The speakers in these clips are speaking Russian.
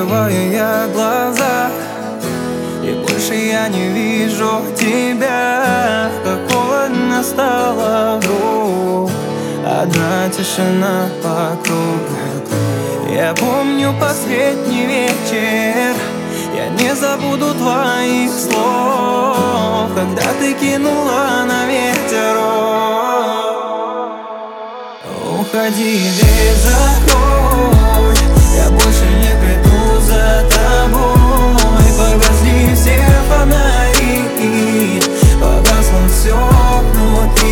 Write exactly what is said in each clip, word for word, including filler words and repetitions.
Закрываю я глаза, и больше я не вижу тебя. Как холодно стало вдруг, одна тишина вокруг. Я помню последний вечер, я не забуду твоих слов, когда ты кинула на ветер. Уходи, дверь закрой, я больше не приду за тобой. Погасли все фонари, погасло все внутри.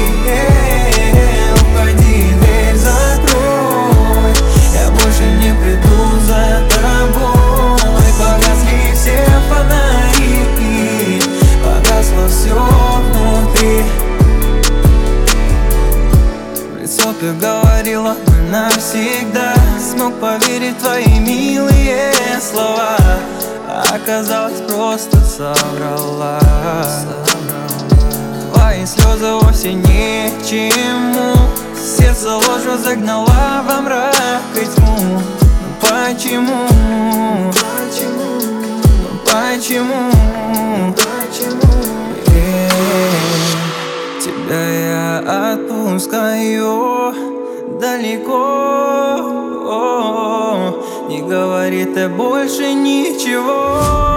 Уходи, дверь закрой, я больше не приду за тобой. Погасли все фонари, погасло все внутри. В лицо ты говорила, мы навсегда. Смог поверить в твои милые слова, а оказалось, просто соврала. Твои слезы вовсе ни к чему, сердце ложью загнала во мрак и тьму. Почему? Почему? Почему? Почему? Тебя я отпускаю далеко, не говори ты больше ничего.